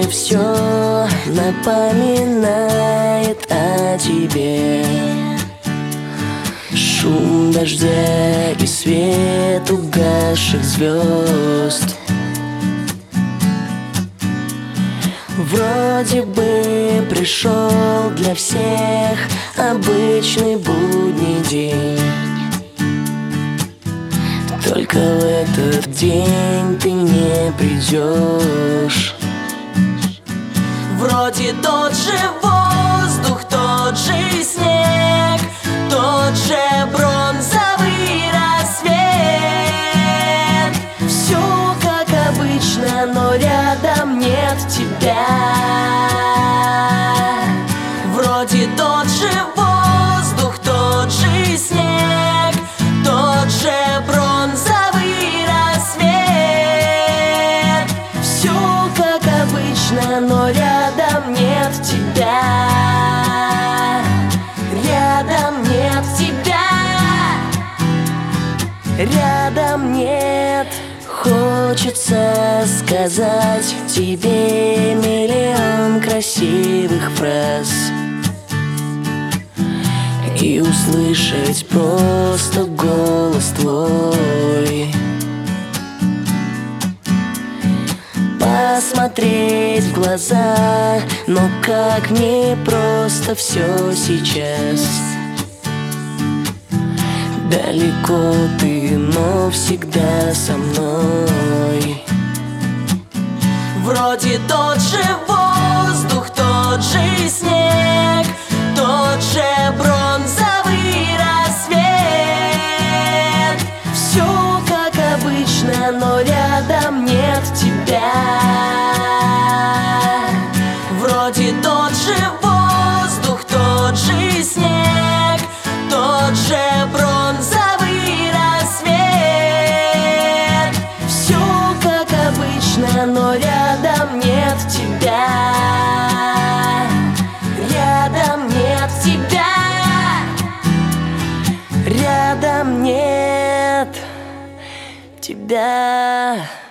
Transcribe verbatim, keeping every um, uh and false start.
все напоминает о тебе. Шум дождя и свет угасших звезд. Вроде бы пришел для всех обычный будний день. Только в этот день ты не придешь. Вроде тот же воздух, тот же снег, тот же бронзовый рассвет. Все как обычно, но рядом нет тебя. Вроде тот же воздух, тот же снег, тот же бронзовый рассвет. Все как обычно, но рядом нет тебя. Рядом нет тебя. Рядом нет. Хочется сказать тебе миллион красивых фраз и услышать просто голос твой. Посмотреть в глаза, но как мне просто все сейчас. Далеко ты, но всегда со мной. Вроде тот же воздух, тот же снег, тот же бронзовый рассвет. Все как обычно, но рядом нет тебя. Вроде тот же воздух, тот же снег, тот же бронзовый рассвет. Все как обычно, но рядом нет тебя. Рядом нет тебя. Рядом нет тебя.